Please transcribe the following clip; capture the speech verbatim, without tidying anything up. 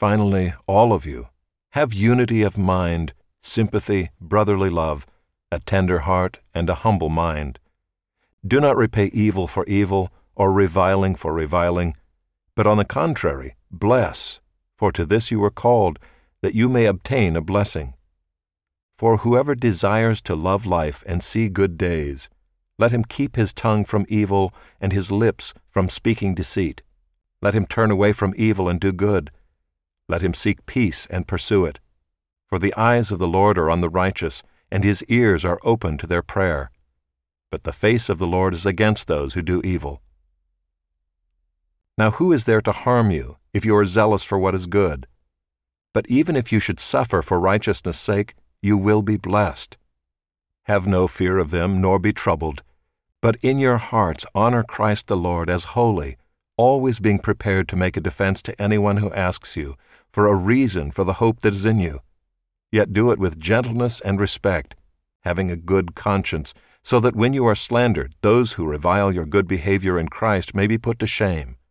finally, all of you, have unity of mind, sympathy, brotherly love, a tender heart, and a humble mind. Do not repay evil for evil, or reviling for reviling, but on the contrary, bless, for to this you were called, that you may obtain a blessing. For whoever desires to love life and see good days, let him keep his tongue from evil and his lips from speaking deceit. Let him turn away from evil and do good. Let him seek peace and pursue it. For the eyes of the Lord are on the righteous, and his ears are open to their prayer. But the face of the Lord is against those who do evil. Now who is there to harm you, if you are zealous for what is good? But even if you should suffer for righteousness' sake, you will be blessed. Have no fear of them, nor be troubled, but in your hearts honor Christ the Lord as holy, always being prepared to make a defense to anyone who asks you for a reason for the hope that is in you. Yet do it with gentleness and respect, having a good conscience, so that when you are slandered, those who revile your good behavior in Christ may be put to shame.